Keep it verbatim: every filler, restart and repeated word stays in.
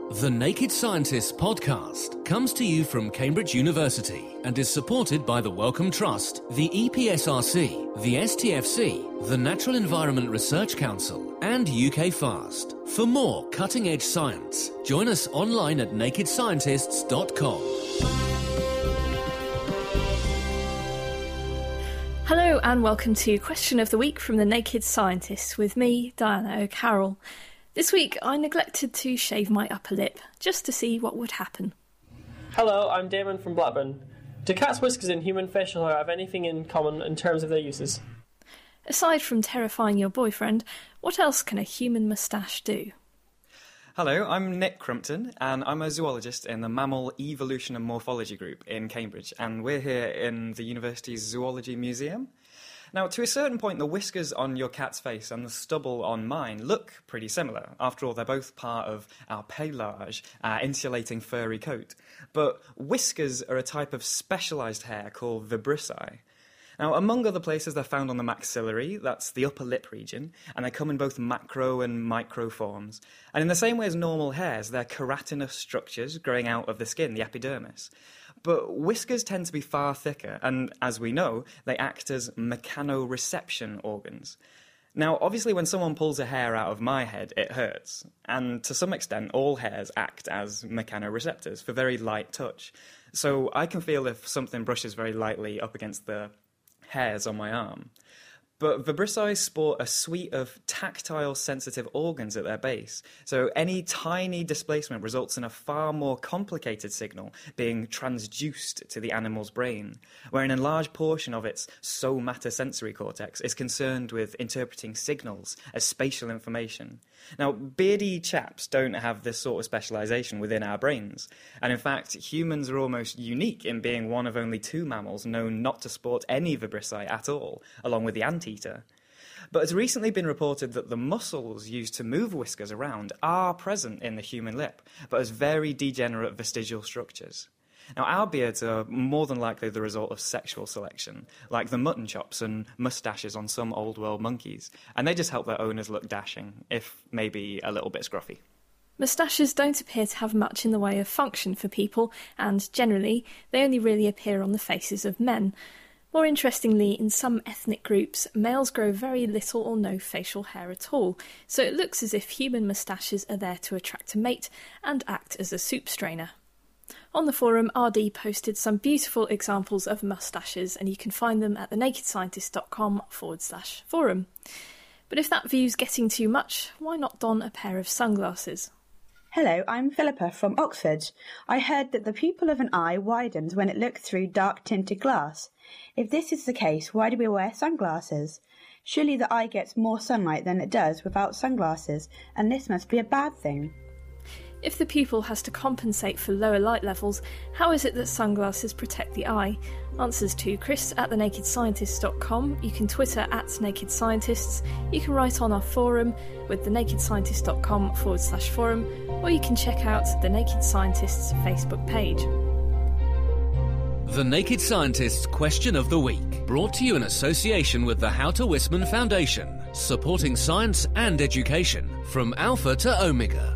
The Naked Scientists podcast comes to you from Cambridge University and is supported by the Wellcome Trust, the E P S R C, the S T F C, the Natural Environment Research Council, and U K FAST. For more cutting-edge science, join us online at naked scientists dot com. Hello and welcome to Question of the Week from the Naked Scientists with me, Diana O'Carroll. This week I neglected to shave my upper lip, just to see what would happen. Hello, I'm Damon from Blackburn. Do cats' whiskers and human facial hair have anything in common in terms of their uses? Aside from terrifying your boyfriend, what else can a human moustache do? Hello, I'm Nick Crumpton, and I'm a zoologist in the Mammal Evolution and Morphology Group in Cambridge, and we're here in the university's Zoology Museum. Now, to a certain point, the whiskers on your cat's face and the stubble on mine look pretty similar. After all, they're both part of our pelage, our insulating furry coat. But whiskers are a type of specialised hair called vibrissae. Now, among other places, they're found on the maxillary, that's the upper lip region, and they come in both macro and micro forms. And in the same way as normal hairs, they're keratinous structures growing out of the skin, the epidermis. But whiskers tend to be far thicker, and as we know, they act as mechanoreception organs. Now, obviously, when someone pulls a hair out of my head, it hurts. And to some extent, all hairs act as mechanoreceptors for very light touch. So I can feel if something brushes very lightly up against the hairs on my arm. But vibrissae sport a suite of tactile sensitive organs at their base, so any tiny displacement results in a far more complicated signal being transduced to the animal's brain, where an enlarged portion of its somatosensory cortex is concerned with interpreting signals as spatial information. Now, beardy chaps don't have this sort of specialisation within our brains, and in fact, humans are almost unique in being one of only two mammals known not to sport any vibrissae at all, along with the anteater. But it's recently been reported that the muscles used to move whiskers around are present in the human lip, but as very degenerate vestigial structures. Now, our beards are more than likely the result of sexual selection, like the mutton chops and moustaches on some old world monkeys, and they just help their owners look dashing, if maybe a little bit scruffy. Moustaches don't appear to have much in the way of function for people, and generally, they only really appear on the faces of men. More interestingly, in some ethnic groups, males grow very little or no facial hair at all, so it looks as if human moustaches are there to attract a mate and act as a soup strainer. On the forum, R D posted some beautiful examples of moustaches, and you can find them at thenakedscientist.com forward slash forum. But if that view's getting too much, why not don a pair of sunglasses? Hello, I'm Philippa from Oxford. I heard that the pupil of an eye widens when it looks through dark-tinted glass. If this is the case, why do we wear sunglasses? Surely the eye gets more sunlight than it does without sunglasses, and this must be a bad thing. If the pupil has to compensate for lower light levels, how is it that sunglasses protect the eye? Answers to Chris at the naked scientist dot com. You can Twitter at Naked Scientists. You can write on our forum with thenakedscientist.com forward slash forum, or you can check out the Naked Scientists Facebook page. The Naked Scientists Question of the Week, brought to you in association with the Houter Wissmann Foundation, supporting science and education from Alpha to Omega.